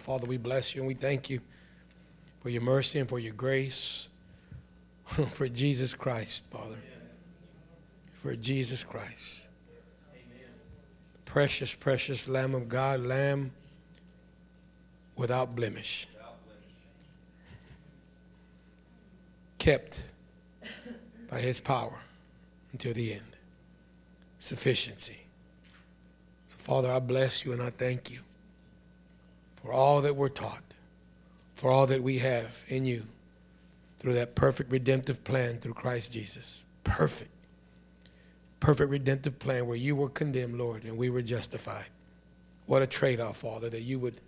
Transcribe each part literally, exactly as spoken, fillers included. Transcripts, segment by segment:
Father, we bless you and we thank you for your mercy and for your grace, for Jesus Christ, Father, for Jesus Christ. Precious, precious Lamb of God, Lamb without blemish, kept by his power until the end. Sufficiency. So, Father, I bless you and I thank you for all that we're taught, for all that we have in you through that perfect redemptive plan through Christ Jesus. Perfect. Perfect redemptive plan where you were condemned, Lord, and we were justified. What a trade-off, Father, that you would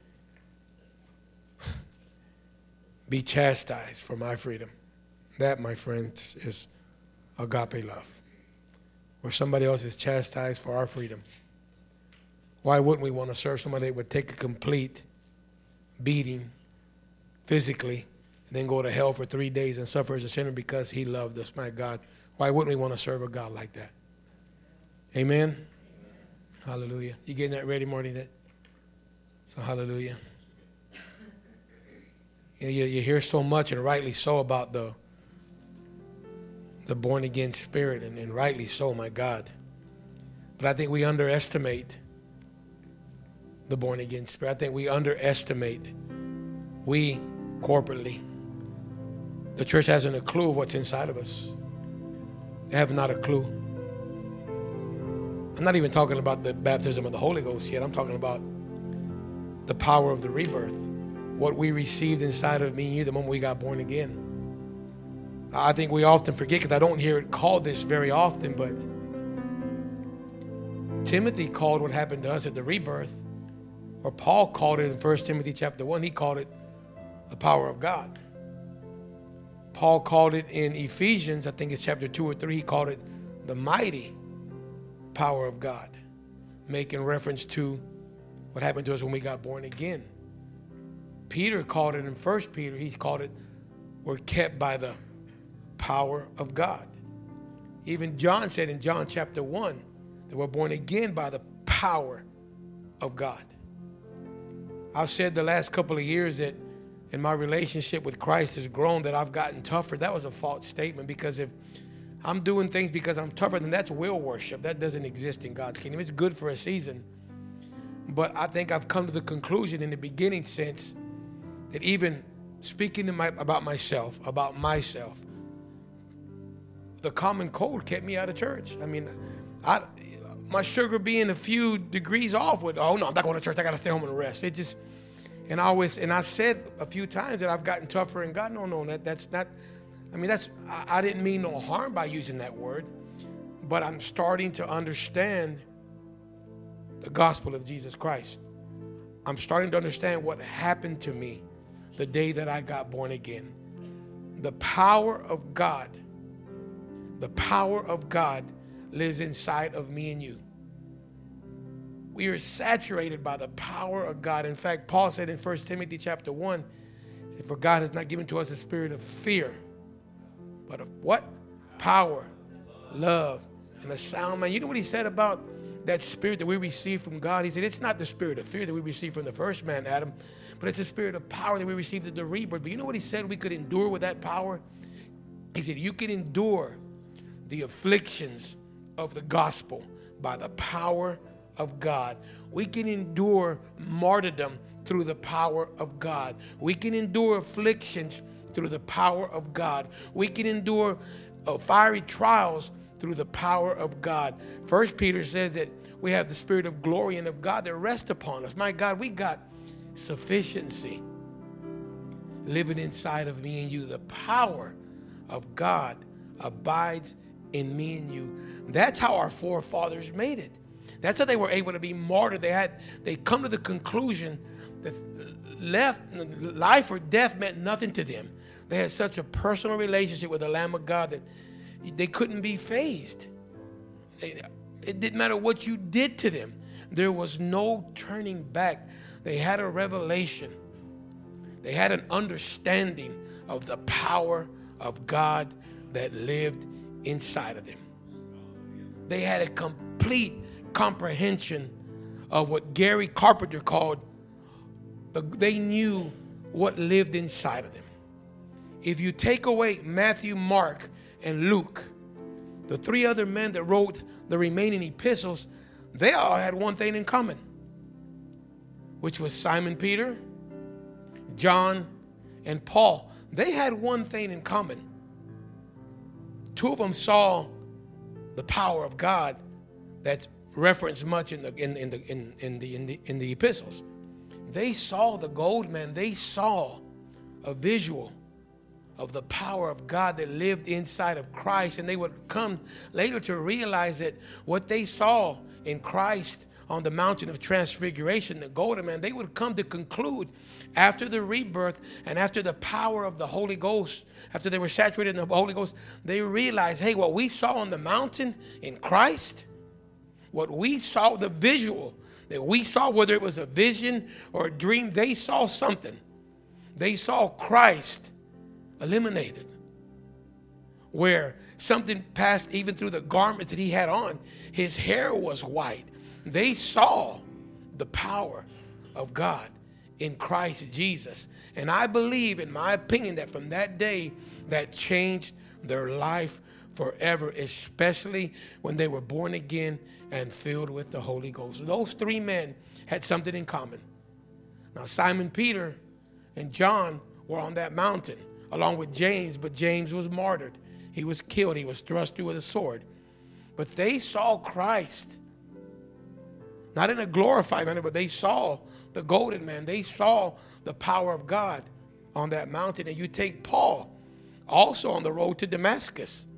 be chastised for my freedom. That, my friends, is agape love. Where somebody else is chastised for our freedom. Why wouldn't we want to serve somebody that would take a complete beating physically and then go to hell for three days and suffer as a sinner because he loved us? My God, why wouldn't we want to serve a God like that? Amen? Amen. Hallelujah. You getting that ready, Marty? So hallelujah. You, know, you, you hear so much, and rightly so, about the the born-again spirit, and, and rightly so, my God. But I think we underestimate the born-again spirit. I think we underestimate, we corporately, the church hasn't a clue of what's inside of us. They have not a clue. I'm not even talking about the baptism of the Holy Ghost yet. I'm talking about the power of the rebirth, what we received inside of me and you the moment we got born again. I think we often forget, because I don't hear it called this very often, but Timothy called what happened to us at the rebirth, or Paul called it in First Timothy chapter one, he called it the power of God. Paul called it in Ephesians, I think it's chapter two or three, he called it the mighty power of God, making reference to what happened to us when we got born again. Peter called it in First Peter, he called it, we're kept by the power of God. Even John said in John chapter one that we're born again by the power of God. I've said the last couple of years that in my relationship with Christ has grown, that I've gotten tougher. That was a false statement, because if I'm doing things because I'm tougher, then that's will worship. That doesn't exist in God's kingdom. It's good for a season. But I think I've come to the conclusion in the beginning sense that even speaking to my, about myself, about myself, the common cold kept me out of church. I mean, I, my sugar being a few degrees off with, oh no, I'm not going to church. I got to stay home and rest. It just, and I always, and I said a few times that I've gotten tougher, and God, no, no, that that's not, I mean, that's, I, I didn't mean no harm by using that word, but I'm starting to understand the gospel of Jesus Christ. I'm starting to understand what happened to me the day that I got born again. The power of God, the power of God lives inside of me and you. We are saturated by the power of God. In fact, Paul said in First Timothy chapter one, for God has not given to us a spirit of fear, but of what? Power, love, and a sound mind. You know what he said about that spirit that we receive from God? He said, it's not the spirit of fear that we received from the first man, Adam, but it's the spirit of power that we received at the rebirth. But you know what he said we could endure with that power? He said, you can endure the afflictions of the gospel by the power of God. We can endure martyrdom through the power of God. We can endure afflictions through the power of God. We can endure uh, fiery trials through the power of God. First Peter says that we have the spirit of glory and of God that rests upon us. My God, we got sufficiency living inside of me and you. The power of God abides in me and you. That's how our forefathers made it. That's how they were able to be martyred. They had, they come to the conclusion that left, life or death meant nothing to them. They had such a personal relationship with the Lamb of God that they couldn't be fazed. They, it didn't matter what you did to them. There was no turning back. They had a revelation. They had an understanding of the power of God that lived inside of them. They had a complete comprehension of what Gary Carpenter called the, they knew what lived inside of them. If you take away Matthew, Mark, and Luke, the three other men that wrote the remaining epistles, they all had one thing in common, which was Simon Peter, John, and Paul. They had one thing in common. Two of them saw the power of God that's referenced much in the in, in the in, in the in the in the epistles. They saw the gold man. They saw a visual of the power of God that lived inside of Christ, and they would come later to realize that what they saw in Christ on the mountain of transfiguration, the golden man, they would come to conclude after the rebirth and after the power of the Holy Ghost, after they were saturated in the Holy Ghost, they realized, hey, what we saw on the mountain in Christ, what we saw, the visual that we saw, whether it was a vision or a dream, they saw something. They saw Christ eliminated, where something passed even through the garments that he had on. His hair was white. They saw the power of God in Christ Jesus. And I believe, in my opinion, that from that day, that changed their life forever, especially when they were born again and filled with the Holy Ghost. Those three men had something in common. Now, Simon Peter and John were on that mountain, along with James, but James was martyred. He was killed. He was thrust through with a sword. But they saw Christ, not in a glorified manner, but they saw the golden man. They saw the power of God on that mountain. And you take Paul, also on the road to Damascus.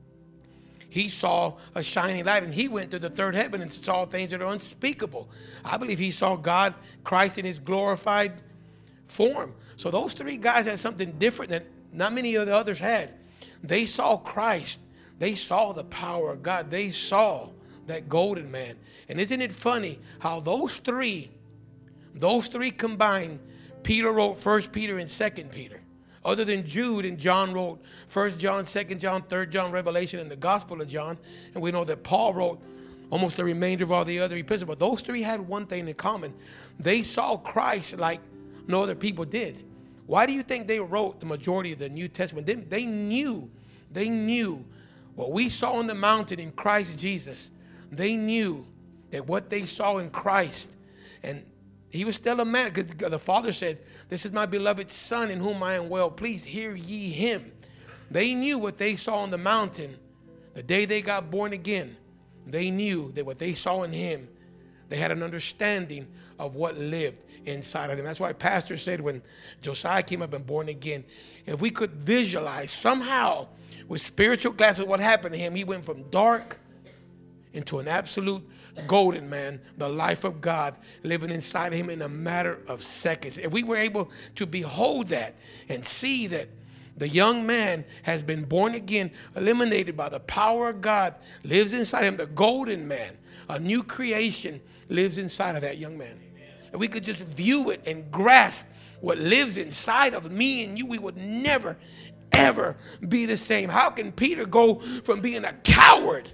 He saw a shining light, and he went to the third heaven and saw things that are unspeakable. I believe he saw God, Christ, in his glorified form. So those three guys had something different that not many of the others had. They saw Christ. They saw the power of God. They saw that golden man. And isn't it funny how those three, those three combined, Peter wrote First Peter and Second Peter. Other than Jude, and John wrote First John, Second John, Third John, Revelation, and the Gospel of John. And we know that Paul wrote almost the remainder of all the other epistles. But those three had one thing in common. They saw Christ like no other people did. Why do you think they wrote the majority of the New Testament? They, they knew, they knew what we saw on the mountain in Christ Jesus. They knew that what they saw in Christ, and he was still a man, because the Father said, this is my beloved Son in whom I am well pleased. Hear ye him. They knew what they saw on the mountain the day they got born again. They knew that what they saw in him, they had an understanding of what lived inside of them. That's why Pastor said when Josiah came up and born again, if we could visualize somehow with spiritual glasses what happened to him, he went from dark into an absolute golden man, the life of God living inside of him in a matter of seconds. If we were able to behold that and see that the young man has been born again, eliminated by the power of God, lives inside him, the golden man, a new creation lives inside of that young man. If we could just view it and grasp what lives inside of me and you, we would never, ever be the same. How can Peter go from being a coward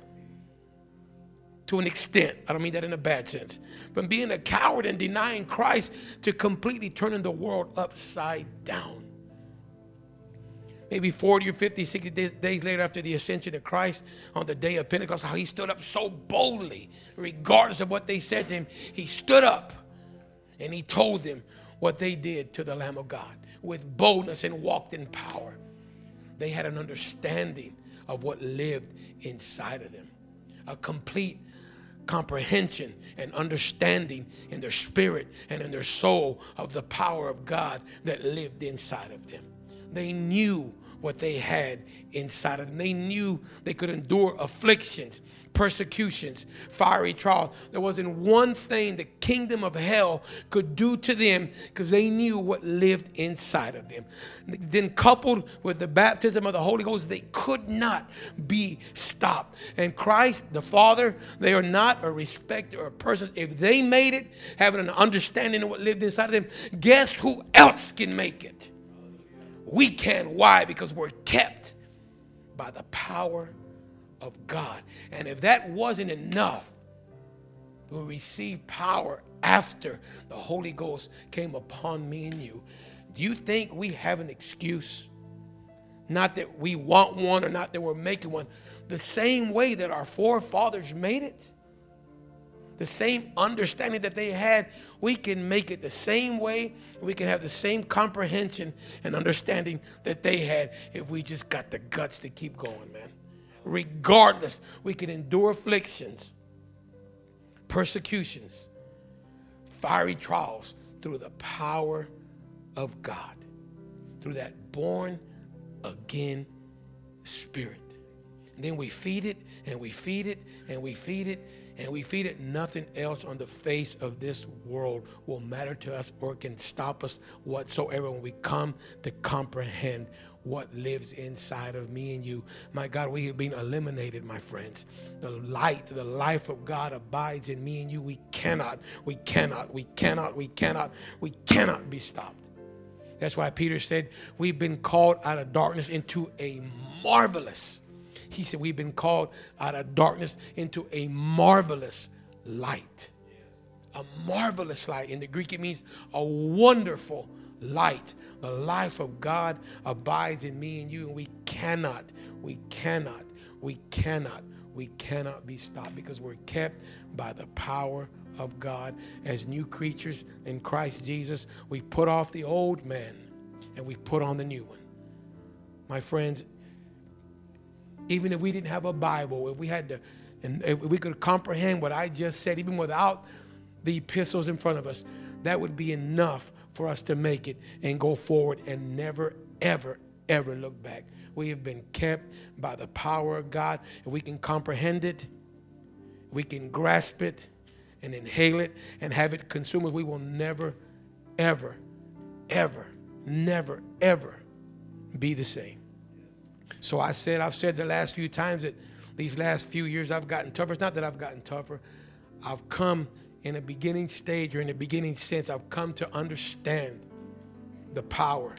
to an extent, I don't mean that in a bad sense, from being a coward and denying Christ to completely turning the world upside down? Maybe forty or fifty, sixty days, days later after the ascension of Christ on the day of Pentecost, how he stood up so boldly, regardless of what they said to him. He stood up and he told them what they did to the Lamb of God with boldness and walked in power. They had an understanding of what lived inside of them, a complete comprehension and understanding in their spirit and in their soul of the power of God that lived inside of them. They knew what they had inside of them. They knew they could endure afflictions, persecutions, fiery trials. There wasn't one thing the kingdom of hell could do to them because they knew what lived inside of them. Then coupled with the baptism of the Holy Ghost, they could not be stopped. And Christ, the Father, they are not a respecter of persons. If they made it, having an understanding of what lived inside of them, guess who else can make it? We can. Why? Because we're kept by the power of God. And if that wasn't enough, we receive power after the Holy Ghost came upon me and you. Do you think we have an excuse? Not that we want one or not that we're making one. The same way that our forefathers made it, the same understanding that they had, we can make it the same way. We can have the same comprehension and understanding that they had if we just got the guts to keep going, man. Regardless, we can endure afflictions, persecutions, fiery trials through the power of God, through that born again spirit. And then we feed it and we feed it and we feed it and we feed it. Nothing else on the face of this world will matter to us or can stop us whatsoever when we come to comprehend what lives inside of me and you. My God, we have been eliminated, my friends. The light, the life of God abides in me and you. We cannot, we cannot, we cannot, we cannot, we cannot be stopped. That's why Peter said, we've been called out of darkness into a marvelous, he said, we've been called out of darkness into a marvelous light. A marvelous light. In the Greek, it means a wonderful light. The life of God abides in me and you, and we cannot, we cannot, we cannot, we cannot be stopped because we're kept by the power of God. As new creatures in Christ Jesus, we've put off the old man and we've put on the new one. My friends, even if we didn't have a Bible, if we had to, and if we could comprehend what I just said, even without the epistles in front of us, that would be enough for us to make it and go forward and never, ever, ever look back. We have been kept by the power of God. If we can comprehend it, we can grasp it and inhale it and have it consume us, we will never, ever, ever, never, ever be the same. So I said, I've said the last few times that these last few years I've gotten tougher. It's not that I've gotten tougher. I've come in a beginning stage or in a beginning sense, I've come to understand the power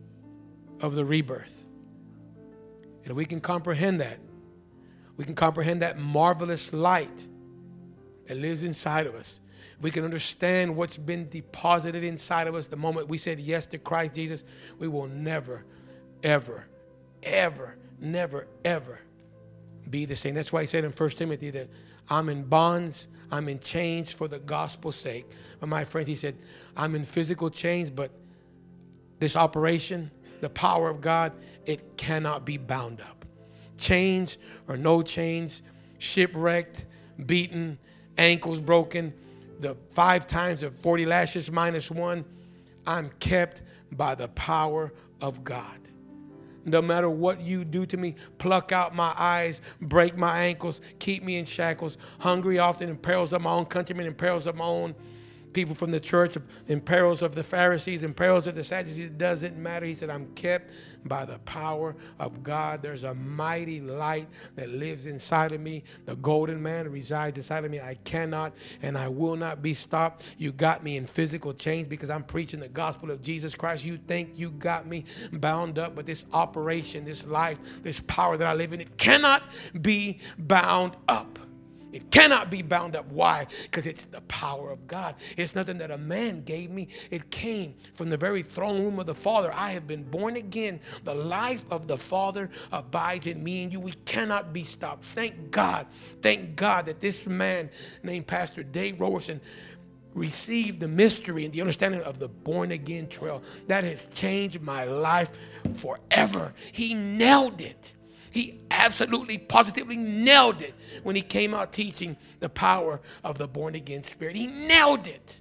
of the rebirth. And if we can comprehend that, we can comprehend that marvelous light that lives inside of us. If we can understand what's been deposited inside of us the moment we said yes to Christ Jesus, we will never, ever, ever, never, ever be the same. That's why he said in First Timothy that I'm in bonds, I'm in chains for the gospel's sake. But my friends, he said, I'm in physical chains, but this operation, the power of God, it cannot be bound up. Chains or no chains, shipwrecked, beaten, ankles broken, the five times of forty lashes minus one, I'm kept by the power of God. No matter what you do to me, pluck out my eyes, break my ankles, keep me in shackles, hungry often in perils of my own countrymen, in perils of my own people from the church, in perils of the Pharisees, in perils of the Sadducees. It doesn't matter. He said, I'm kept by the power of God. There's a mighty light that lives inside of me. The golden man resides inside of me. I cannot and I will not be stopped. You got me in physical chains because I'm preaching the gospel of Jesus Christ. You think you got me bound up, but this operation, this life, this power that I live in, it cannot be bound up. It cannot be bound up. Why? Because it's the power of God. It's nothing that a man gave me. It came from the very throne room of the Father. I have been born again. The life of the Father abides in me and you. We cannot be stopped. Thank God. Thank God that this man named Pastor Dave Roberson received the mystery and the understanding of the born again trail. That has changed my life forever. He nailed it. He absolutely, positively nailed it when he came out teaching the power of the born-again spirit. He nailed it.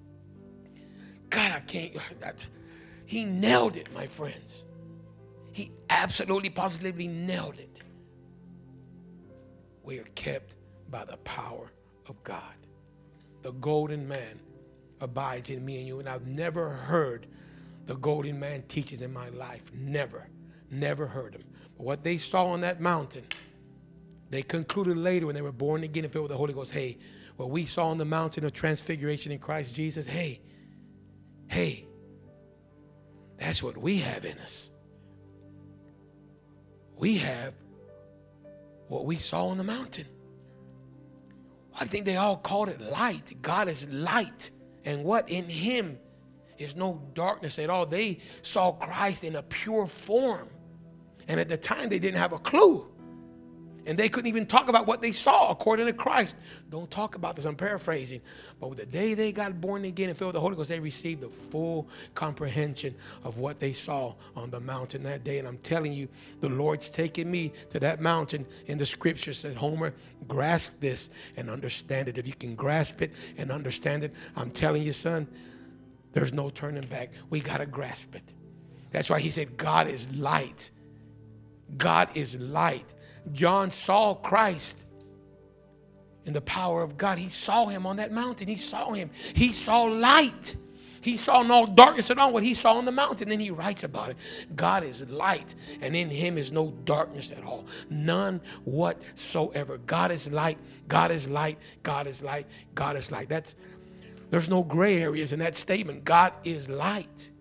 God, I can't. He nailed it, my friends. He absolutely, positively nailed it. We are kept by the power of God. The golden man abides in me and you, and I've never heard the golden man teaches in my life. Never, never heard him. What they saw on that mountain, they concluded later when they were born again and filled with the Holy Ghost, hey, what we saw on the mountain of transfiguration in Christ Jesus, hey, hey, that's what we have in us. We have what we saw on the mountain. I think they all called it light. God is light. And what? In him is no darkness at all. They saw Christ in a pure form. And at the time, they didn't have a clue. And they couldn't even talk about what they saw according to Christ. Don't talk about this, I'm paraphrasing. But the day they got born again and filled with the Holy Ghost, they received the full comprehension of what they saw on the mountain that day. And I'm telling you, the Lord's taking me to that mountain in the scripture. Said, Homer, grasp this and understand it. If you can grasp it and understand it, I'm telling you, son, there's no turning back. We got to grasp it. That's why he said, God is light. God is light. John saw Christ in the power of God. He saw him on that mountain. He saw him. He saw light. He saw no darkness at all, what he saw on the mountain. Then he writes about it. God is light, and in him is no darkness at all. None whatsoever. God is light. God is light. God is light. God is light. That's, there's no gray areas in that statement. God is light.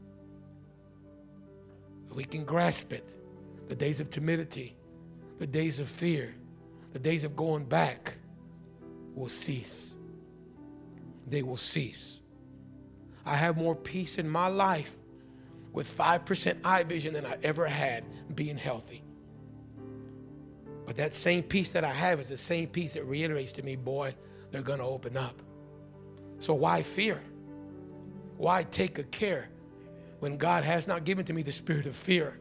We can grasp it. The days of timidity, the days of fear, the days of going back will cease. They will cease. I have more peace in my life with five percent eye vision than I ever had being healthy. But that same peace that I have is the same peace that reiterates to me, boy, they're going to open up. So why fear? Why take a care when God has not given to me the spirit of fear?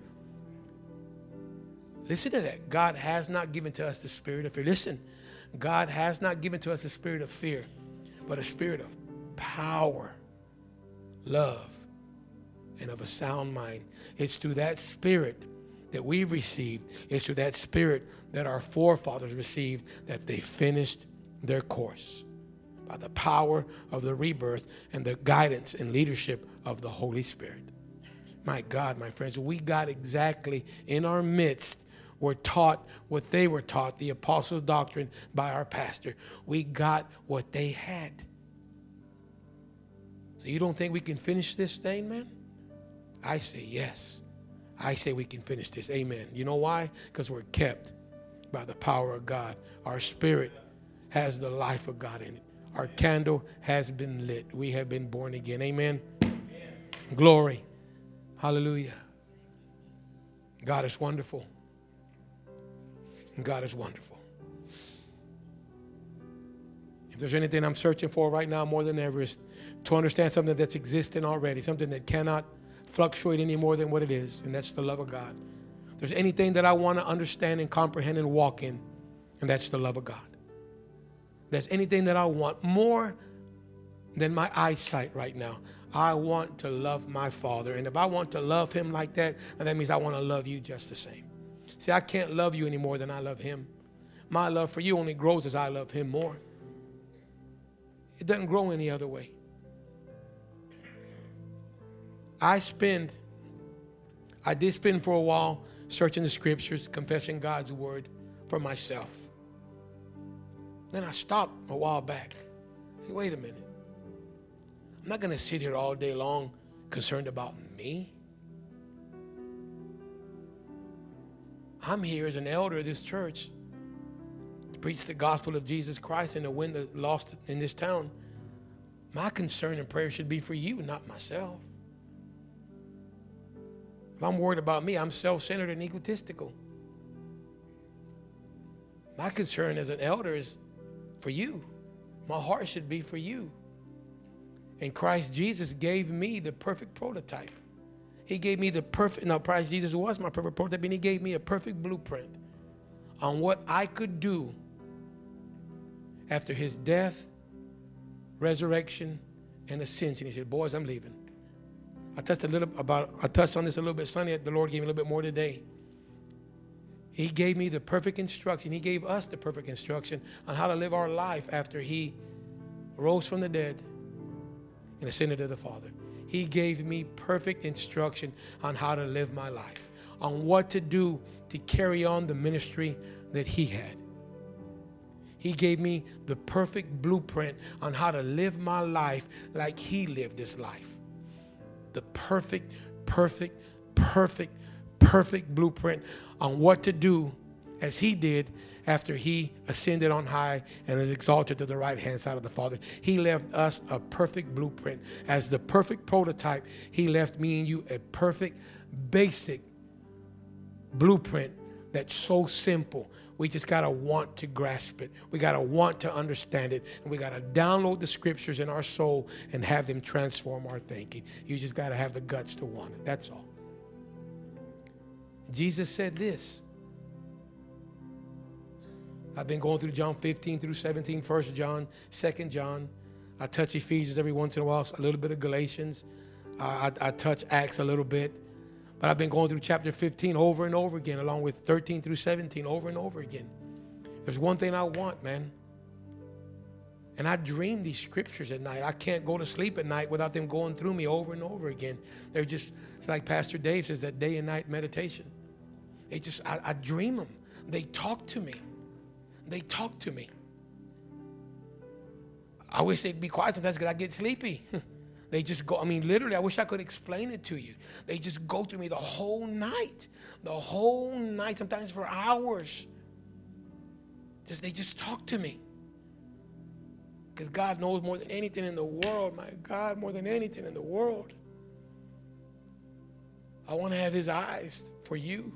Listen to that. God has not given to us the spirit of fear. Listen, God has not given to us the spirit of fear, but a spirit of power, love, and of a sound mind. It's through that spirit that we've received. It's through that spirit that our forefathers received that they finished their course by the power of the rebirth and the guidance and leadership of the Holy Spirit. My God, my friends, we got exactly in our midst were taught what they were taught, the apostles' doctrine by our pastor. We got what they had. So you don't think we can finish this thing, man? I say yes. I say we can finish this. Amen. You know why? Because we're kept by the power of God. Our spirit has the life of God in it. Our candle has been lit. We have been born again. Amen. Amen. Glory. Hallelujah. God is wonderful. God is wonderful. If there's anything I'm searching for right now more than ever, is to understand something that's existing already, something that cannot fluctuate any more than what it is, and that's the love of God. If there's anything that I want to understand and comprehend and walk in, and that's the love of God. If there's anything that I want more than my eyesight right now, I want to love my Father. And if I want to love him like that, then that means I want to love you just the same. See, I can't love you any more than I love him. My love for you only grows as I love him more. It doesn't grow any other way. I spend, I did spend for a while searching the scriptures, confessing God's word for myself. Then I stopped a while back. See, wait a minute. I'm not going to sit here all day long concerned about me. I'm here as an elder of this church to preach the gospel of Jesus Christ and to win the lost in this town. My concern and prayer should be for you, not myself. If I'm worried about me, I'm self-centered and egotistical. My concern as an elder is for you. My heart should be for you. And Christ Jesus gave me the perfect prototype. He gave me the perfect, now Christ Jesus was my perfect prototype, and he gave me a perfect blueprint on what I could do after his death, resurrection, and ascension. He said, boys, I'm leaving. I touched a little about, I touched on this a little bit Sunday. The Lord gave me a little bit more today. He gave me the perfect instruction. He gave us the perfect instruction on how to live our life after he rose from the dead and ascended to the Father. He gave me perfect instruction on how to live my life, on what to do to carry on the ministry that he had. He gave me the perfect blueprint on how to live my life like he lived this life. The perfect, perfect, perfect, perfect blueprint on what to do as he did after he ascended on high and is exalted to the right hand side of the Father. He left us a perfect blueprint. As the perfect prototype, he left me and you a perfect, basic blueprint that's so simple. We just got to want to grasp it. We got to want to understand it. And we got to download the scriptures in our soul and have them transform our thinking. You just got to have the guts to want it. That's all. Jesus said this. I've been going through John fifteen through seventeen, First John, Second John. I touch Ephesians every once in a while, a little bit of Galatians. I, I, I touch Acts a little bit. But I've been going through chapter fifteen over and over again, along with thirteen through seventeen, over and over again. There's one thing I want, man. And I dream these scriptures at night. I can't go to sleep at night without them going through me over and over again. They're just, it's like Pastor Dave says, that day and night meditation. They just, I, I dream them. They talk to me. They talk to me. I wish they'd be quiet sometimes because I get sleepy. They just go, I mean, literally, I wish I could explain it to you. They just go through me the whole night. The whole night, sometimes for hours. Just, they just talk to me. Because God knows more than anything in the world. My God, more than anything in the world. I want to have his eyes for you.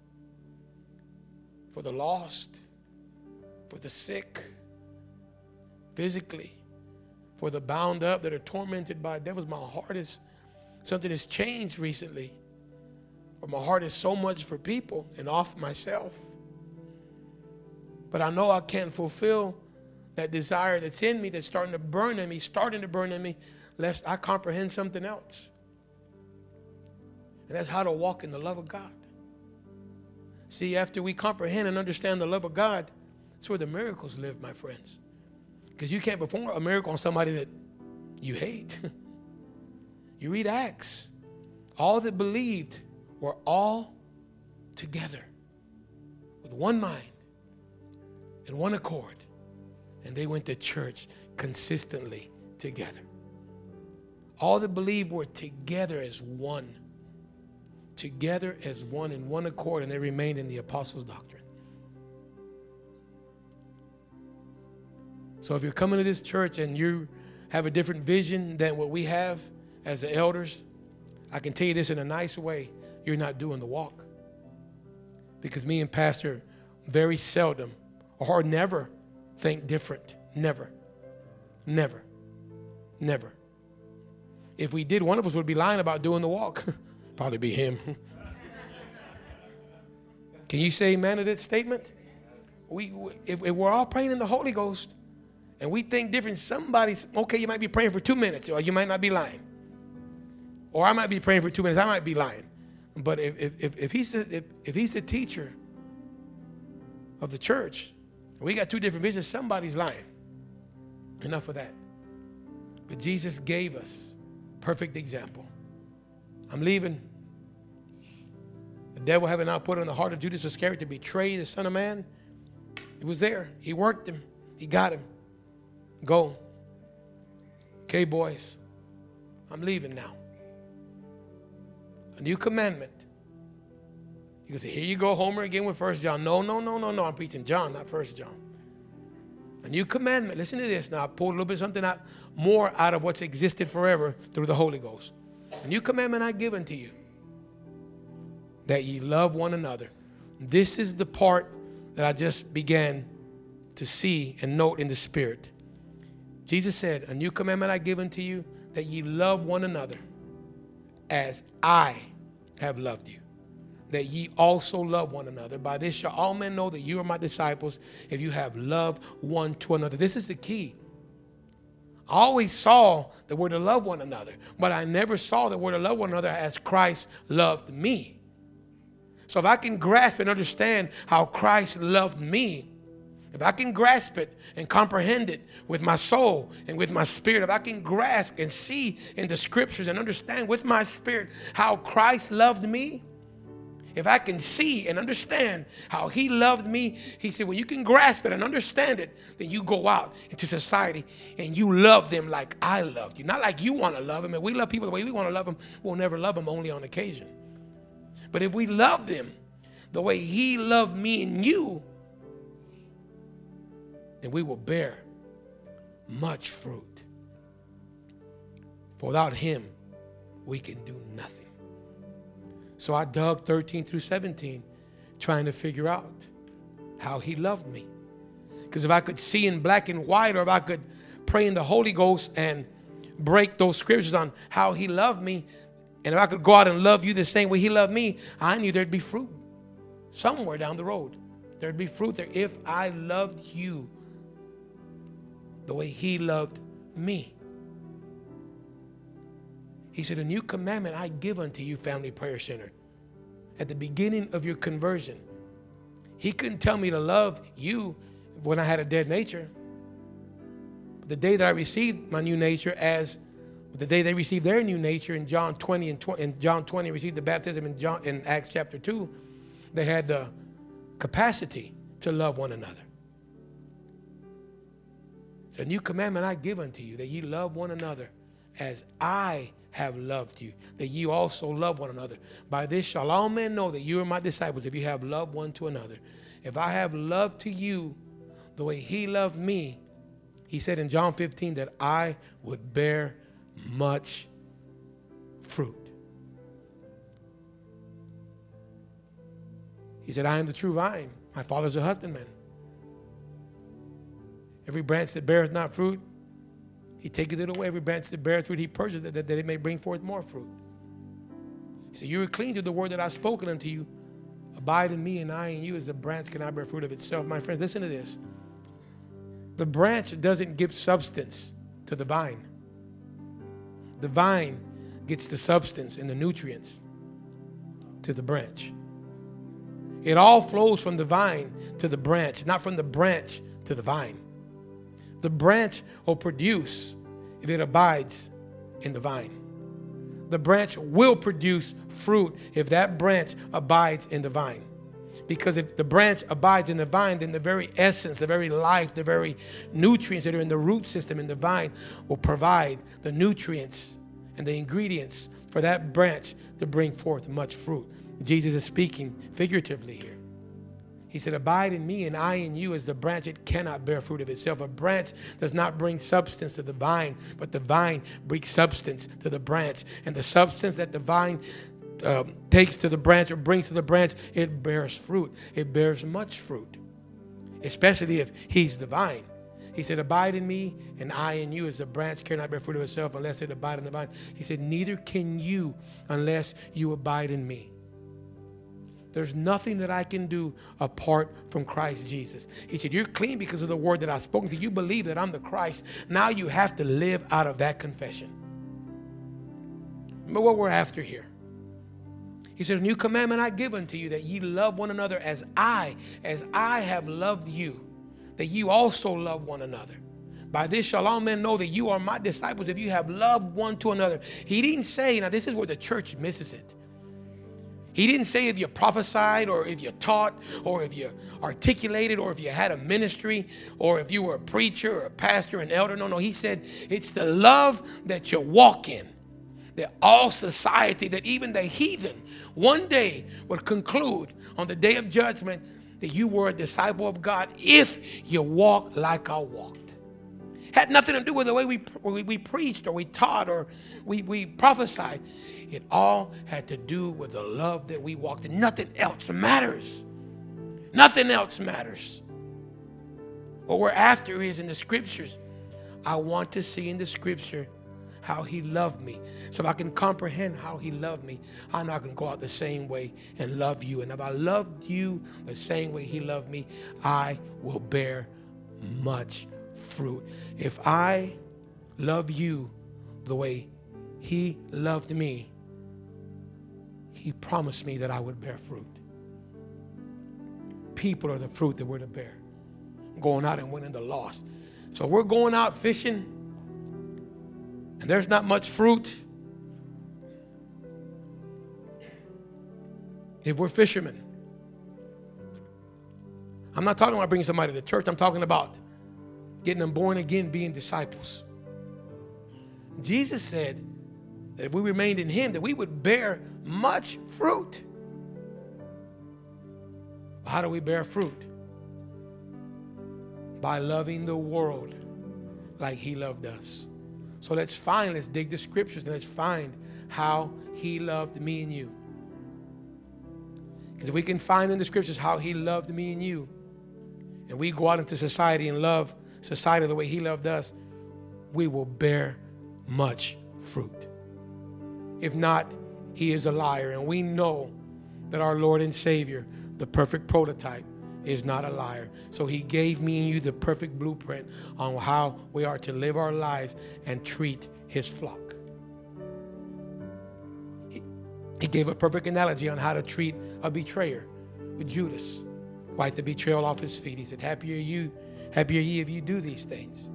For the lost. For the sick. Physically. For the bound up that are tormented by devils. My heart is, something has changed recently. Or my heart is so much for people and off myself. But I know I can't fulfill that desire that's in me, that's starting to burn in me, starting to burn in me, lest I comprehend something else. And that's how to walk in the love of God. See, after we comprehend and understand the love of God, that's where the miracles live, my friends. Because you can't perform a miracle on somebody that you hate. You read Acts. All that believed were all together with one mind and one accord. And they went to church consistently together. All that believed were together as one. Together as one in one accord, and they remained in the apostles' doctrine. So if you're coming to this church and you have a different vision than what we have as the elders, I can tell you this in a nice way, you're not doing the walk. Because me and Pastor very seldom or never think different. Never. Never. Never. If we did, one of us would be lying about doing the walk. Probably be him. Can you say amen to that statement? We, if, if we're all praying in the Holy Ghost and we think different, somebody's, okay, you might be praying for two minutes or you might not be lying. Or I might be praying for two minutes, I might be lying. But if, if, if, he's, the, if, if he's the teacher of the church, we got two different visions, somebody's lying. Enough of that. But Jesus gave us perfect example. I'm leaving. The devil having now put on the heart of Judas Iscariot to betray the Son of Man. He was there. He worked him. He got him. Go. Okay, boys. I'm leaving now. A new commandment. You can say, here you go, Homer, again with First John. No, no, no, no, no. I'm preaching John, not First John. A new commandment. Listen to this. Now, I pulled a little bit of something out, more out of what's existed forever through the Holy Ghost. A new commandment I give unto you, that ye love one another. This is the part that I just began to see and note in the Spirit. Jesus said, a new commandment I give unto you, that ye love one another as I have loved you. That ye also love one another. By this shall all men know that you are my disciples, if you have love one to another. This is the key. I always saw that we're to love one another, but I never saw that we're to love one another as Christ loved me. So if I can grasp and understand how Christ loved me, if I can grasp it and comprehend it with my soul and with my spirit, if I can grasp and see in the scriptures and understand with my spirit how Christ loved me, if I can see and understand how he loved me, he said, when you can grasp it and understand it, then you go out into society and you love them like I loved you. Not like you want to love them. If we love people the way we want to love them, we'll never love them, only on occasion. But if we love them the way he loved me and you, then we will bear much fruit. For without him, we can do nothing. So I dug thirteen through seventeen, trying to figure out how he loved me. Because if I could see in black and white, or if I could pray in the Holy Ghost and break those scriptures on how he loved me, and if I could go out and love you the same way he loved me, I knew there'd be fruit somewhere down the road. There'd be fruit there if I loved you the way he loved me. He said, a new commandment I give unto you, Family Prayer Center. At the beginning of your conversion, he couldn't tell me to love you when I had a dead nature. The day that I received my new nature, as the day they received their new nature in John twenty and twenty, in John twenty received the baptism in John in Acts chapter two, they had the capacity to love one another. It's a new commandment I give unto you, that ye love one another as I have loved you, that you also love one another. By this shall all men know that you are my disciples, if you have loved one to another. If I have loved to you the way he loved me, he said in John fifteen that I would bear much fruit. He said, I am the true vine. My Father's a husbandman. Every branch that beareth not fruit, he taketh it away. Every branch that beareth fruit, he purges it, that, that it may bring forth more fruit. He said, you are clean through the word that I've spoken unto you. Abide in me, and I in you, as the branch cannot bear fruit of itself. My friends, listen to this. The branch doesn't give substance to the vine. The vine gets the substance and the nutrients to the branch. It all flows from the vine to the branch, not from the branch to the vine. The branch will produce if it abides in the vine. The branch will produce fruit if that branch abides in the vine. Because if the branch abides in the vine, then the very essence, the very life, the very nutrients that are in the root system in the vine will provide the nutrients and the ingredients for that branch to bring forth much fruit. Jesus is speaking figuratively here. He said, abide in me and I in you, as the branch, it cannot bear fruit of itself. A branch does not bring substance to the vine, but the vine brings substance to the branch. And the substance that the vine um, takes to the branch or brings to the branch, it bears fruit. It bears much fruit, especially if he's the vine. He said, abide in me and I in you, as the branch cannot bear fruit of itself unless it abide in the vine. He said, neither can you unless you abide in me. There's nothing that I can do apart from Christ Jesus. He said, you're clean because of the word that I've spoken to you. You believe that I'm the Christ. Now you have to live out of that confession. Remember what we're after here. He said, a new commandment I give unto you, that ye love one another as I, as I have loved you, that you also love one another. By this shall all men know that you are my disciples, if you have loved one to another. He didn't say, now this is where the church misses it. He didn't say if you prophesied or if you taught or if you articulated or if you had a ministry or if you were a preacher or a pastor, an elder. No, no. He said it's the love that you walk in, that all society, that even the heathen one day would conclude on the day of judgment that you were a disciple of God if you walk like I walked. Had nothing to do with the way we, we, we preached or we taught or we, we prophesied. It all had to do with the love that we walked in. Nothing else matters. Nothing else matters. What we're after is in the scriptures. I want to see in the scripture how he loved me. So if I can comprehend how he loved me, I'm not going to go out the same way and love you. And if I loved you the same way he loved me, I will bear much fruit. If I love you the way he loved me, he promised me that I would bear fruit. People are the fruit that we're to bear. Going out and winning the lost. So we're going out fishing and there's not much fruit. If we're fishermen, I'm not talking about bringing somebody to church. I'm talking about getting them born again, being disciples. Jesus said that if we remained in him, that we would bear much fruit. How do we bear fruit? By loving the world like he loved us. So let's find, let's dig the scriptures and let's find how he loved me and you. Because if we can find in the scriptures how he loved me and you, and we go out into society and love society the way he loved us, we will bear much fruit. If not, he is a liar. And we know that our Lord and Savior, the perfect prototype, is not a liar. So he gave me and you the perfect blueprint on how we are to live our lives and treat his flock. He, he gave a perfect analogy on how to treat a betrayer with Judas. Wipe the betrayal off his feet. He said, happy are you, happy are ye if you do these things.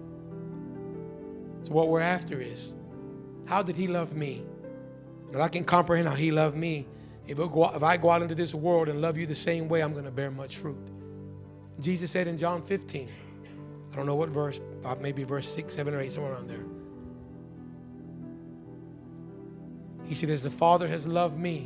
So what we're after is, how did he love me? If I can comprehend how he loved me, If, go out, if I go out into this world and love you the same way, I'm going to bear much fruit. Jesus said in John fifteen, I don't know what verse, maybe verse six, seven, or eight, somewhere around there. He said, as the Father has loved me,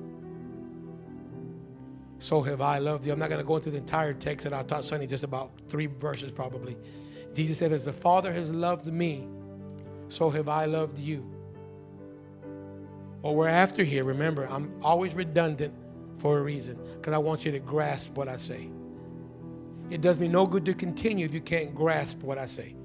so have I loved you. I'm not going to go into the entire text that I taught Sunday, just about three verses probably. Jesus said, as the Father has loved me, so have I loved you. What we're after here, remember, I'm always redundant for a reason, because I want you to grasp what I say. It does me no good to continue if you can't grasp what I say.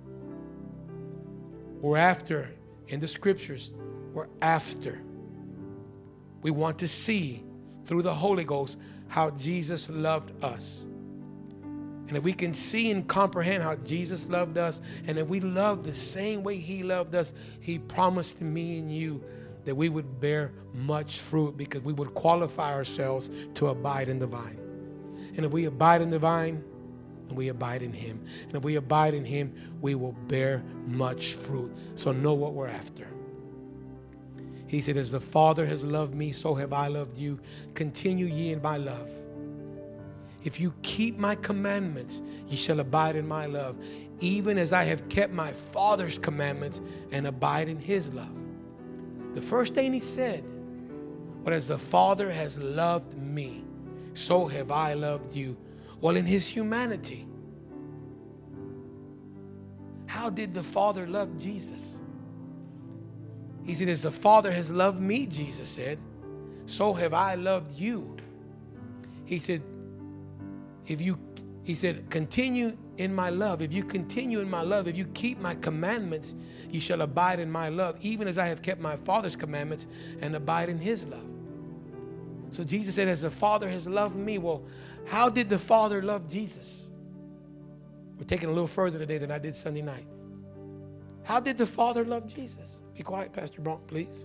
We're after, in the scriptures, we're after. We want to see through the Holy Ghost how Jesus loved us. And if we can see and comprehend how Jesus loved us, and if we love the same way he loved us, he promised me and you that we would bear much fruit, because we would qualify ourselves to abide in the vine. And if we abide in the vine, and we abide in him, and if we abide in him, we will bear much fruit. So know what we're after. He said, as the Father has loved me, so have I loved you. Continue ye in my love. If you keep my commandments, ye shall abide in my love, even as I have kept my Father's commandments and abide in his love. The first thing he said, but as the Father has loved me, so have I loved you. Well, in his humanity, how did the Father love Jesus? He said, as the Father has loved me, Jesus said, so have I loved you. He said, if you, he said, continue in my love. If you continue in my love, if you keep my commandments, you shall abide in my love, even as I have kept my Father's commandments and abide in his love. So Jesus said, as the Father has loved me. Well, how did the Father love Jesus? We're taking a little further today than I did Sunday night. How did the Father love Jesus? Be quiet, Pastor Bronk, please.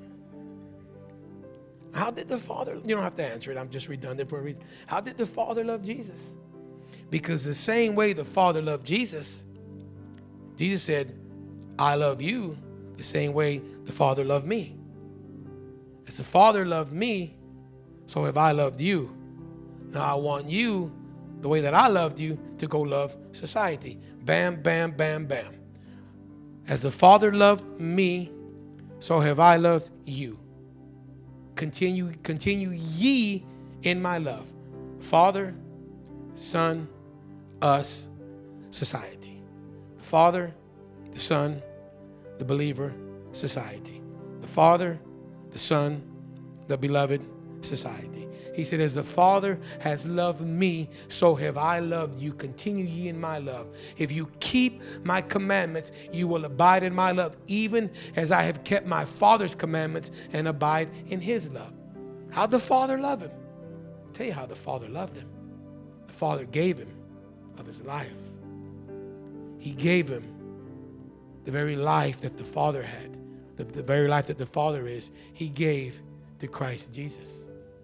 How did the Father, you don't have to answer it, I'm just redundant for a reason. How did the Father love Jesus? Because the same way the Father loved Jesus, Jesus said, I love you the same way the Father loved me. As the Father loved me, so have I loved you. Now I want you, the way that I loved you, to go love society. Bam, bam, bam, bam. As the Father loved me, so have I loved you. Continue, continue ye in my love. Father, Son, us, society. The Father, the Son, the believer, society. The Father, the Son, the beloved, society. He said, as the Father has loved me, so have I loved you. Continue ye in my love. If you keep my commandments, you will abide in my love, even as I have kept my Father's commandments and abide in his love. How'd the Father love him? I'll tell you how the Father loved him. The Father gave him of his life. He gave him the very life that the Father had, the, the very life that the Father is. He gave to Christ Jesus.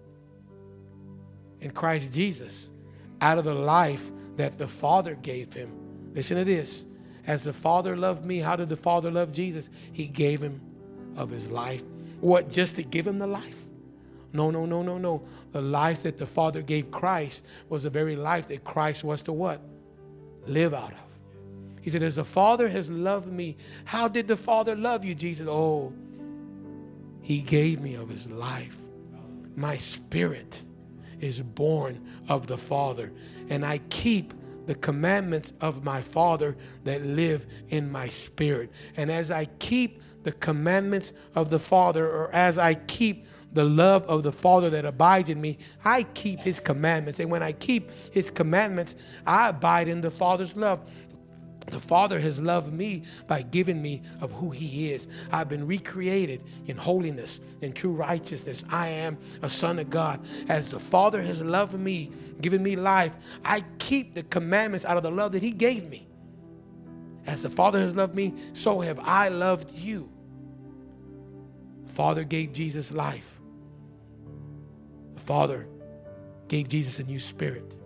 In Christ Jesus, out of the life that the Father gave him. Listen to this. As the Father loved me, how did the Father love Jesus? He gave him of his life. What, just to give him the life? No, no, no, no, no. The life that the Father gave Christ was the very life that Christ was to what? Live out of. He said, as the Father has loved me, how did the Father love you, Jesus? Oh, he gave me of his life. My spirit is born of the Father, and I keep the commandments of my Father that live in my spirit. And as I keep the commandments of the Father, or as I keep the love of the Father that abides in me, I keep his commandments. And when I keep his commandments, I abide in the Father's love. The Father has loved me by giving me of who he is. I've been recreated in holiness, in true righteousness. I am a son of God. As the Father has loved me, given me life, I keep the commandments out of the love that he gave me. As the Father has loved me, so have I loved you. The Father gave Jesus life. The Father gave Jesus a new spirit.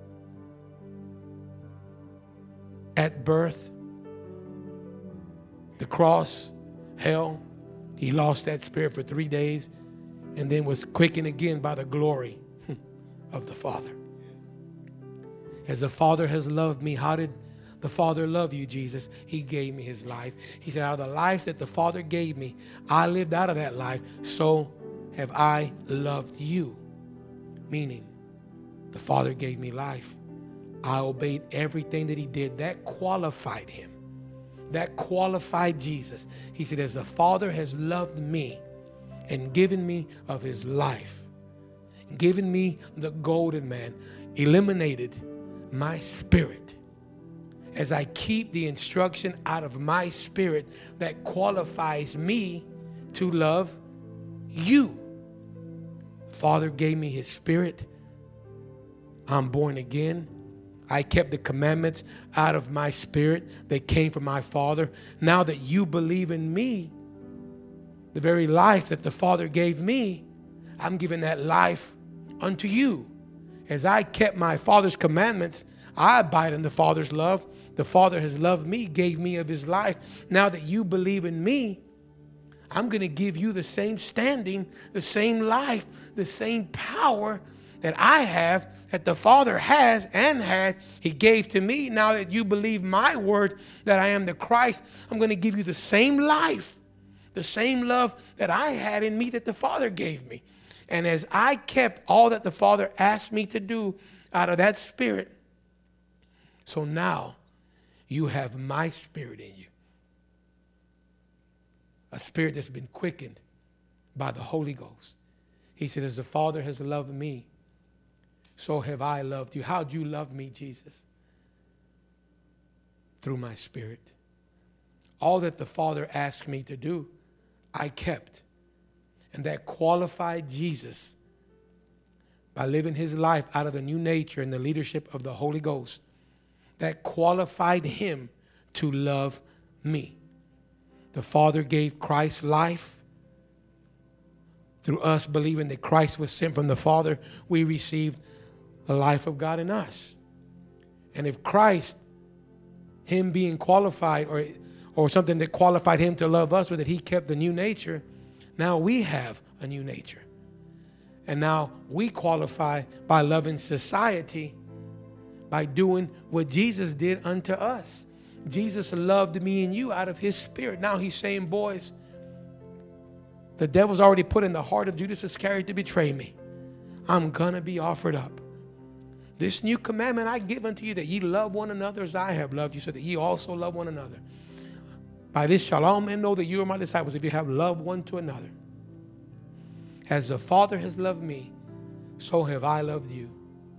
At birth, the cross, hell, he lost that spirit for three days and then was quickened again by the glory of the Father. As the Father has loved me, how did the Father love you, Jesus? He gave me his life. He said, out of the life that the Father gave me, I lived out of that life, so have I loved you. Meaning, the Father gave me life. I obeyed everything that he did. That qualified him. That qualified Jesus. He said, as the Father has loved me and given me of his life, given me the golden man, eliminated my spirit. As I keep the instruction out of my spirit that qualifies me to love you. Father gave me his spirit. I'm born again. I kept the commandments out of my spirit that came from my Father. Now that you believe in me, the very life that the Father gave me, I'm giving that life unto you. As I kept my Father's commandments, I abide in the Father's love. The Father has loved me, gave me of his life. Now that you believe in me, I'm going to give you the same standing, the same life, the same power that I have, that the Father has and had, he gave to me. Now that you believe my word, that I am the Christ, I'm going to give you the same life, the same love that I had in me that the Father gave me. And as I kept all that the Father asked me to do out of that spirit, so now you have my spirit in you. A spirit that's been quickened by the Holy Ghost. He said, as the Father has loved me, so have I loved you. How'd you love me, Jesus? Through my spirit. All that the Father asked me to do, I kept. And that qualified Jesus by living his life out of the new nature and the leadership of the Holy Ghost. That qualified him to love me. The Father gave Christ life. Through us believing that Christ was sent from the Father, we received the life of God in us. And if Christ, him being qualified, or, or something that qualified him to love us, or that he kept the new nature, now we have a new nature. And now we qualify by loving society, by doing what Jesus did unto us. Jesus loved me and you out of his spirit. Now he's saying, boys, the devil's already put in the heart of Judas Iscariot to betray me. I'm going to be offered up. This new commandment I give unto you, that ye love one another as I have loved you, so that ye also love one another. By this shall all men know that you are my disciples, if you have love one to another. As the Father has loved me, so have I loved you.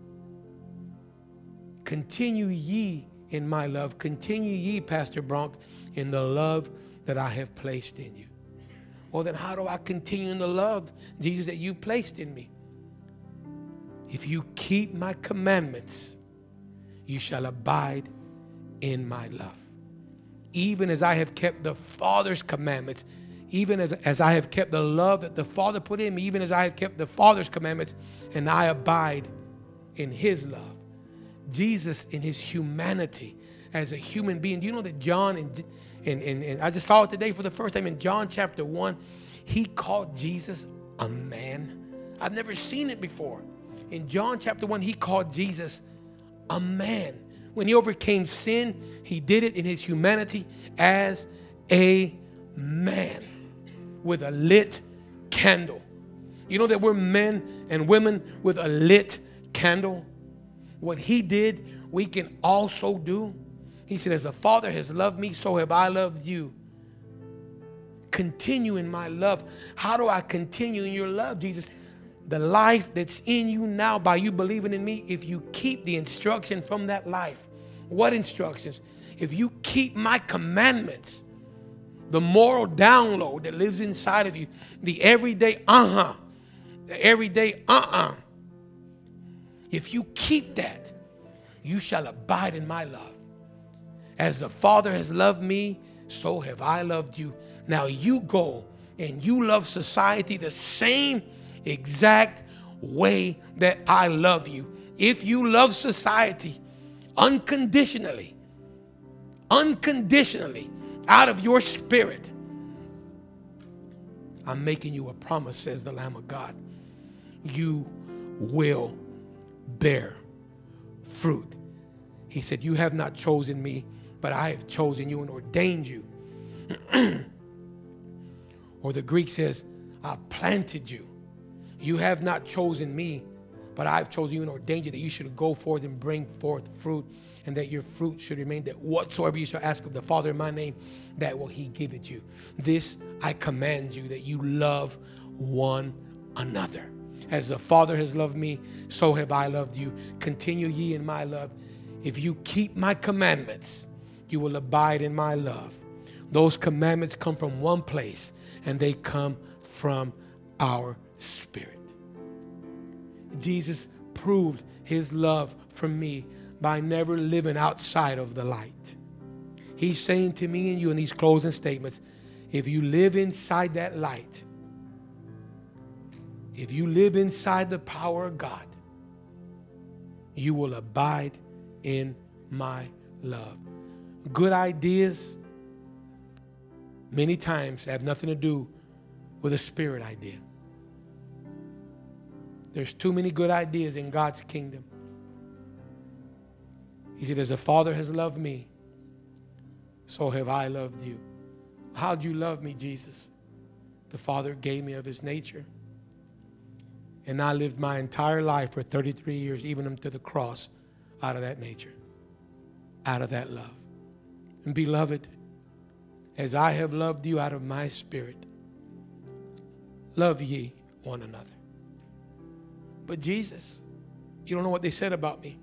Continue ye in my love. Continue ye, Pastor Bronk, in the love that I have placed in you. Well, then how do I continue in the love, Jesus, that you placed in me? If you keep my commandments, you shall abide in my love. Even as I have kept the Father's commandments, even as, as I have kept the love that the Father put in me, even as I have kept the Father's commandments, and I abide in his love. Jesus in his humanity as a human being. Do you know that John, and, and, and, and I just saw it today for the first time in John chapter one, he called Jesus a man. I've never seen it before. In John chapter one, he called Jesus a man. When he overcame sin, he did it in his humanity as a man with a lit candle. You know that we're men and women with a lit candle. What he did, we can also do. He said, as the Father has loved me, so have I loved you. Continue in my love. How do I continue in your love, Jesus? The life that's in you now by you believing in me, if you keep the instruction from that life. What instructions? If you keep my commandments, the moral download that lives inside of you, the everyday uh-huh, the everyday uh-uh. If you keep that, you shall abide in my love. As the Father has loved me, so have I loved you. Now you go and you love society the same exact way that I love you. If you love society unconditionally, unconditionally, out of your spirit, I'm making you a promise, says the Lamb of God. You will bear fruit. He said, you have not chosen me, but I have chosen you and ordained you. Or the Greek says, I've planted you. You have not chosen me, but I've chosen you and ordained you that you should go forth and bring forth fruit, and that your fruit should remain, that whatsoever you shall ask of the Father in my name, that will he give it you. This I command you, that you love one another. As the Father has loved me, so have I loved you. Continue ye in my love. If you keep my commandments, you will abide in my love. Those commandments come from one place, and they come from our spirit. Jesus proved his love for me by never living outside of the light. He's saying to me and you in these closing statements, if you live inside that light, if you live inside the power of God, you will abide in my love. Good ideas many times have nothing to do with a spirit idea. There's too many good ideas in God's kingdom. He said, as the Father has loved me, so have I loved you. How'd you love me, Jesus? The Father gave me of his nature. And I lived my entire life for thirty-three years, even unto the cross, out of that nature, out of that love. And beloved, as I have loved you out of my spirit, love ye one another. But Jesus, you don't know what they said about me.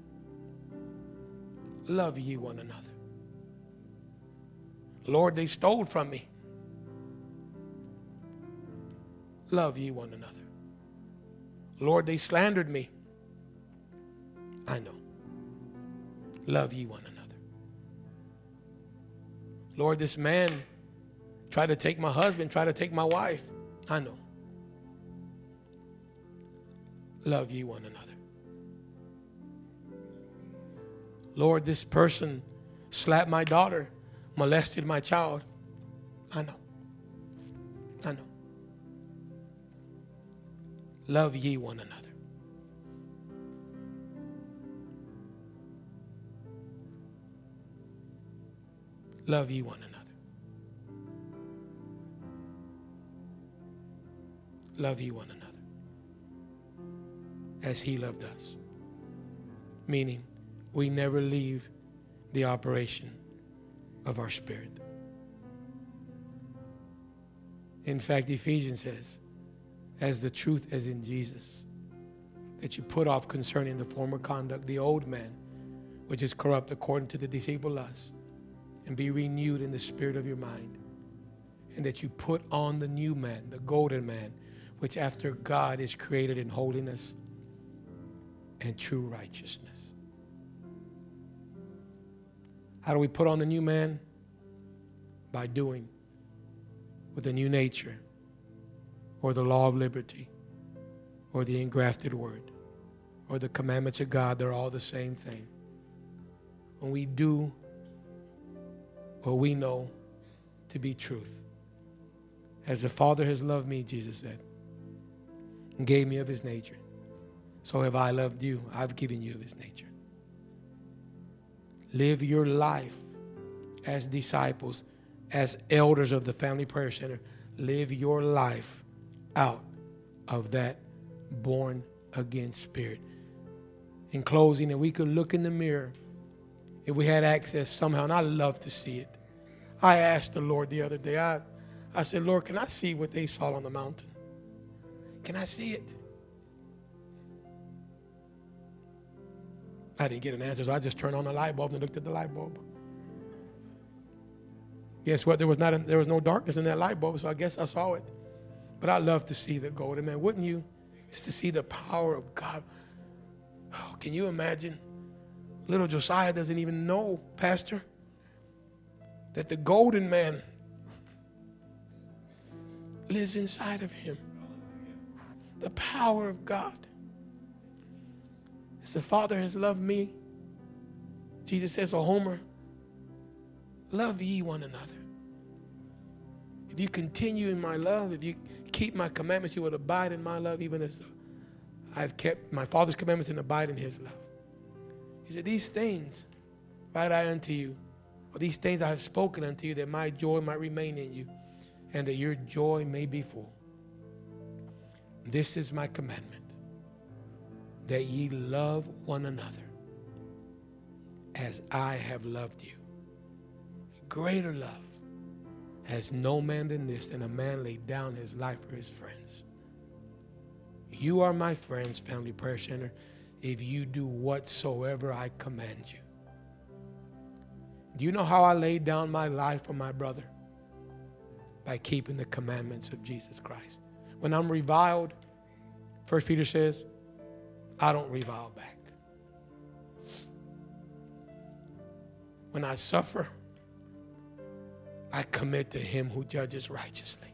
Love ye one another. Lord, they stole from me. Love ye one another. Lord, they slandered me. I know. Love ye one another. Lord, this man tried to take my husband, tried to take my wife. I know. Love ye one another. Lord, this person slapped my daughter, molested my child. I know. I know. Love ye one another. Love ye one another. Love ye one another. As he loved us. Meaning, we never leave the operation of our spirit. In fact, Ephesians says, as the truth is in Jesus, that you put off concerning the former conduct, the old man, which is corrupt according to the deceitful lust, and be renewed in the spirit of your mind, and that you put on the new man, the golden man, which after God is created in holiness and true righteousness. How do we put on the new man? By doing with a new nature, or the law of liberty, or the engrafted word, or the commandments of God. They're all the same thing. When we do what we know to be truth. As the Father has loved me, Jesus said, and gave me of his nature, so have I loved you. I've given you of his nature. Live your life as disciples, as elders of the Family Prayer Center. Live your life out of that born again spirit. in closing, and we could look in the mirror if we had access somehow, and I love to see it. I asked the Lord the other day, I, I said, Lord, can I see what they saw on the mountain? Can I see it? I didn't get an answer, so I just turned on the light bulb and looked at the light bulb. Guess what? There was not a, there was no darkness in that light bulb, so I guess I saw it. But I love to see the golden man, wouldn't you? Just to see the power of God. Oh, can you imagine? Little Josiah doesn't even know, Pastor, that the golden man lives inside of him. The power of God. As the Father has loved me, Jesus says, "O Homer, love ye one another. If you continue in my love, if you keep my commandments, you will abide in my love, even as I've kept my Father's commandments and abide in his love." He said, "These things write I unto you, or these things I have spoken unto you, that my joy might remain in you, and that your joy may be full. This is my commandment, that ye love one another as I have loved you. Greater love has no man than this, than a man laid down his life for his friends." You are my friends, Family Prayer Center, if you do whatsoever I command you. Do you know how I laid down my life for my brother? By keeping the commandments of Jesus Christ. When I'm reviled, First Peter says, I don't revile back. When I suffer, I commit to him who judges righteously.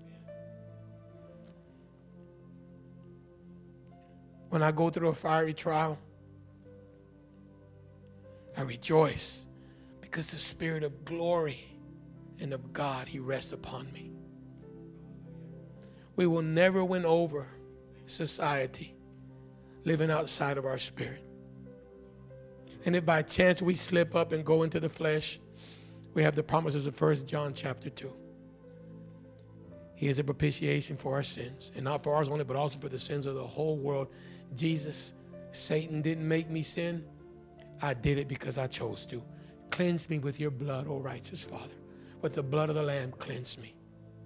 When I go through a fiery trial, I rejoice because the Spirit of glory and of God, he rests upon me. We will never win over society living outside of our spirit. And if by chance we slip up and go into the flesh, we have the promises of First John chapter two. He is a propitiation for our sins, and not for ours only, but also for the sins of the whole world. Jesus, Satan didn't make me sin. I did it because I chose to. Cleanse me with your blood, O righteous Father. With the blood of the Lamb, cleanse me.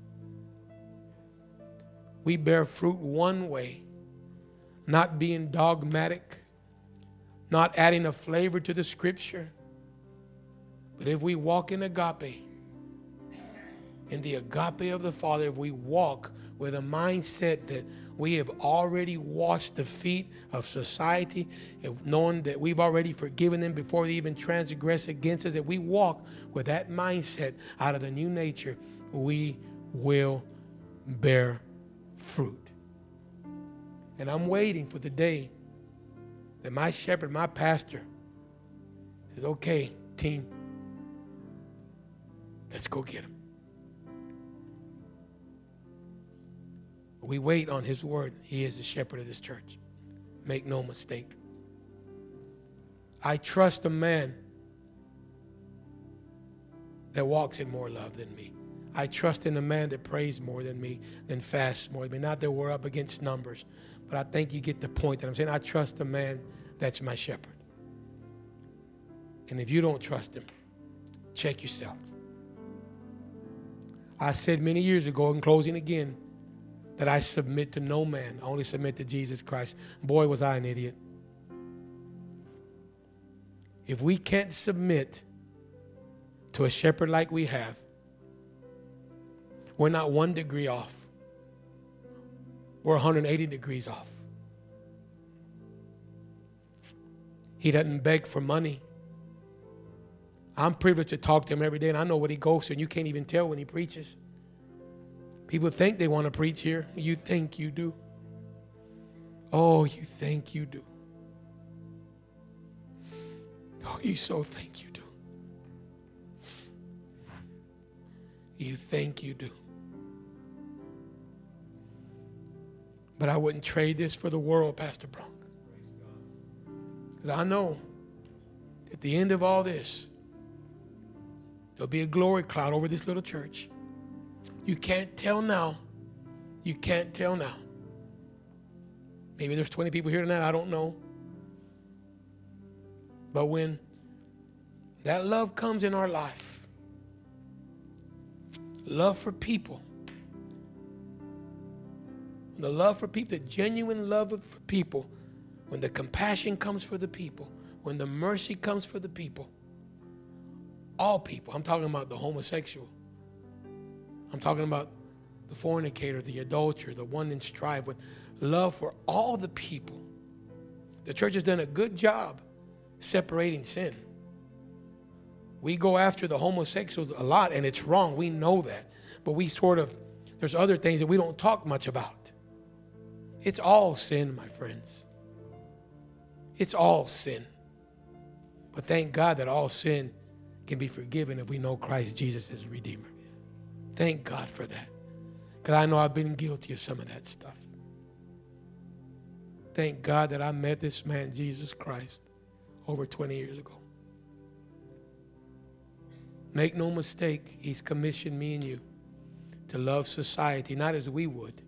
We bear fruit one way, not being dogmatic, not adding a flavor to the scripture. But if we walk in agape, in the agape of the Father, if we walk with a mindset that we have already washed the feet of society, if knowing that we've already forgiven them before they even transgress against us, if we walk with that mindset out of the new nature, we will bear fruit. And I'm waiting for the day that my shepherd, my pastor, says, okay, team, let's go get him. We wait on his word. He is the shepherd of this church. Make no mistake. I trust a man that walks in more love than me. I trust in a man that prays more than me, than fasts more than me. Not that we're up against numbers, but I think you get the point that I'm saying. I trust a man that's my shepherd. And if you don't trust him, check yourself. I said many years ago, in closing again, that I submit to no man. I only submit to Jesus Christ. Boy, was I an idiot. If we can't submit to a shepherd like we have, we're not one degree off. We're one hundred eighty degrees off. He doesn't beg for money. I'm privileged to talk to him every day, and I know what he goes through, and you can't even tell when he preaches. People think they want to preach here. You think you do. Oh, you think you do. Oh, you so think you do. You think you do. But I wouldn't trade this for the world, Pastor Bronk. Because I know at the end of all this, there'll be a glory cloud over this little church. You can't tell now. You can't tell now. Maybe there's twenty people here tonight. I don't know. But when that love comes in our life, love for people, the love for people, the genuine love for people, when the compassion comes for the people, when the mercy comes for the people, all people, I'm talking about the homosexual, I'm talking about the fornicator, the adulterer, the one in strife, with love for all the people. The church has done a good job separating sin. We go after the homosexuals a lot, and it's wrong. We know that. But we sort of, there's other things that we don't talk much about. It's all sin, my friends. It's all sin. But thank God that all sin can be forgiven if we know Christ Jesus as Redeemer. Thank God for that. Because I know I've been guilty of some of that stuff. Thank God that I met this man, Jesus Christ, over twenty years ago. Make no mistake, he's commissioned me and you to love society, not as we would,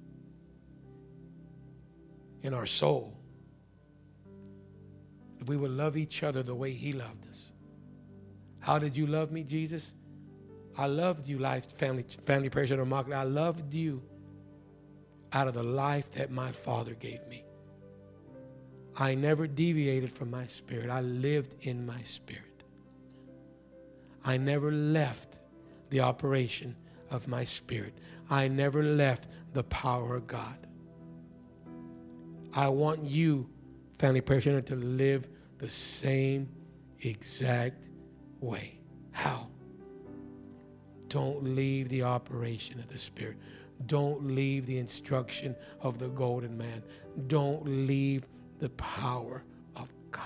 in our soul. If we would love each other the way he loved us. How did you love me, Jesus? I loved you, Life Family Family Prayer Center Market. I loved you out of the life that my Father gave me. I never deviated from my spirit. I lived in my spirit. I never left the operation of my spirit. I never left the power of God. I want you, Family Prayer Center, to live the same exact way. How? Don't leave the operation of the Spirit. Don't leave the instruction of the golden man. Don't leave the power of God.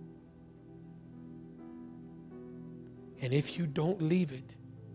And if you don't leave it,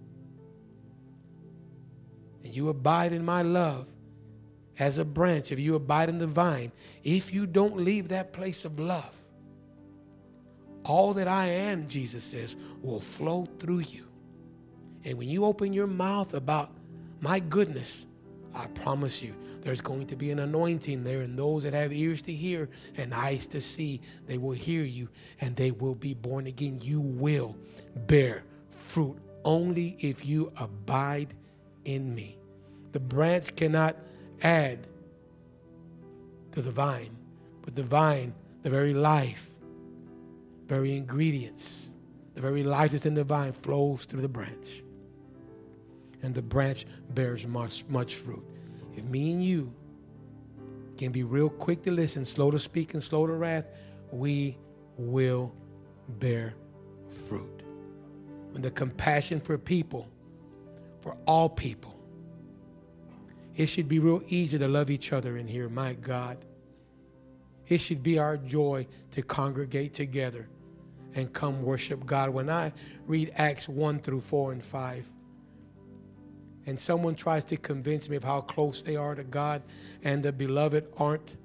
and you abide in my love as a branch, if you abide in the vine, if you don't leave that place of love, all that I am, Jesus says, will flow through you. And when you open your mouth about my goodness, I promise you, there's going to be an anointing there, and those that have ears to hear and eyes to see, they will hear you and they will be born again. You will bear fruit only if you abide in me. The branch cannot add to the vine, but the vine, the very life, very ingredients, the very life that's in the vine flows through the branch. And the branch bears much, much fruit. If me and you can be real quick to listen, slow to speak, and slow to wrath, we will bear fruit. When the compassion for people, for all people, it should be real easy to love each other in here, my God. It should be our joy to congregate together and come worship God. When I read Acts one through four and five, and someone tries to convince me of how close they are to God and the beloved aren't,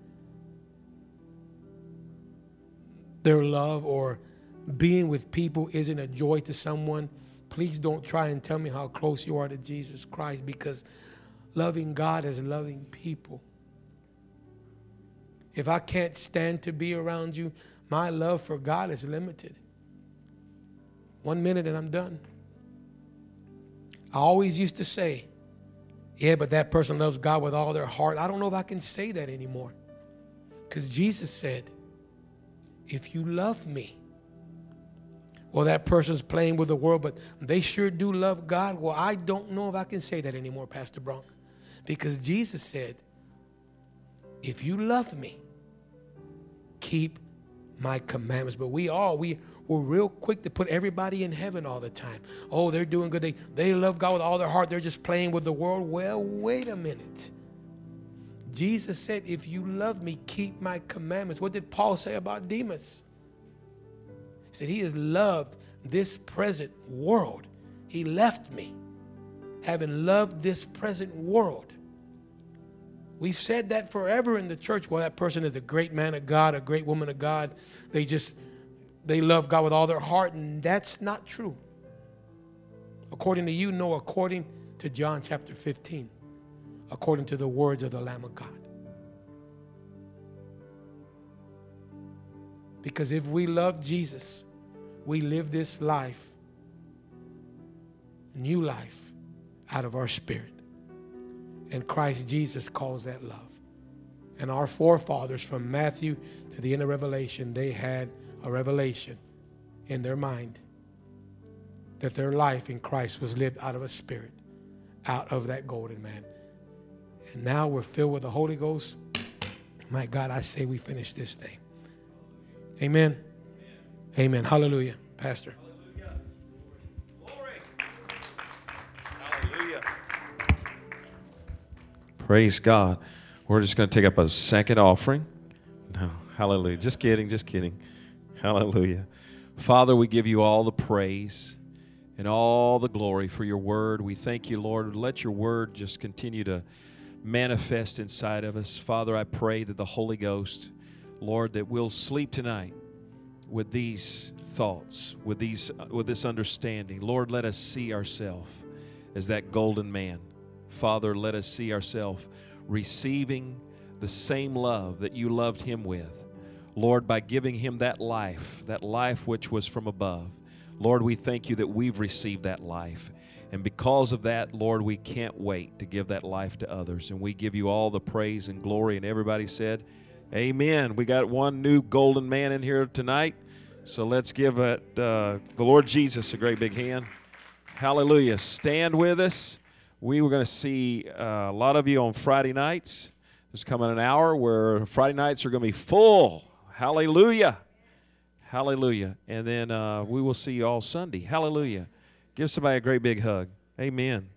their love or being with people isn't a joy to someone, please don't try and tell me how close you are to Jesus Christ, because loving God is loving people. If I can't stand to be around you, my love for God is limited. One minute and I'm done. I always used to say, yeah, but that person loves God with all their heart. I don't know if I can say that anymore. Because Jesus said, if you love me, well, that person's playing with the world, but they sure do love God. Well, I don't know if I can say that anymore, Pastor Bronk. Because Jesus said, if you love me, keep my commandments. But we all, we, we're real quick to put everybody in heaven all the time. Oh, they're doing good. They, they love God with all their heart. They're just playing with the world. Well, wait a minute. Jesus said, if you love me, keep my commandments. What did Paul say about Demas? He said, he has loved this present world. He left me, having loved this present world. We've said that forever in the church. Well, that person is a great man of God, a great woman of God. They just, they love God with all their heart, and that's not true. According to you, no, according to John chapter fifteen, according to the words of the Lamb of God. Because if we love Jesus, we live this life, new life, out of our spirit. And Christ Jesus calls that love. And our forefathers from Matthew to the end of Revelation, they had a revelation in their mind that their life in Christ was lived out of a spirit, out of that golden man. And now we're filled with the Holy Ghost. My God, I say we finish this thing. Amen. Amen. Hallelujah. Pastor. Hallelujah. Glory. Hallelujah. Praise God. We're just going to take up a second offering. No, hallelujah. Just kidding, just kidding. Hallelujah. Father, we give you all the praise and all the glory for your word. We thank you, Lord. Let your word just continue to manifest inside of us. Father, I pray that the Holy Ghost, Lord, that we'll sleep tonight with these thoughts, with these, with this understanding. Lord, let us see ourselves as that golden man. Father, let us see ourselves receiving the same love that you loved him with. Lord, by giving him that life, that life which was from above. Lord, we thank you that we've received that life. And because of that, Lord, we can't wait to give that life to others. And we give you all the praise and glory. And everybody said, amen. We got one new golden man in here tonight. So let's give it, uh, the Lord Jesus a great big hand. Hallelujah. Stand with us. We were going to see uh, a lot of you on Friday nights. There's coming an hour where Friday nights are going to be full. Hallelujah. Hallelujah. And then uh, we will see you all Sunday. Hallelujah. Give somebody a great big hug. Amen.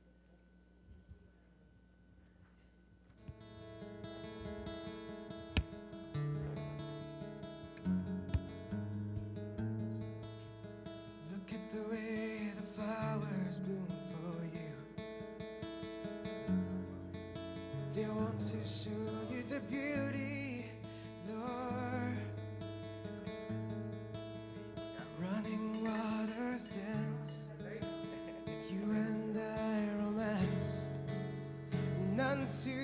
Look at the way the flowers bloom for you. They want to show you the beauty, Lord. Running waters dance. You and I romance, none to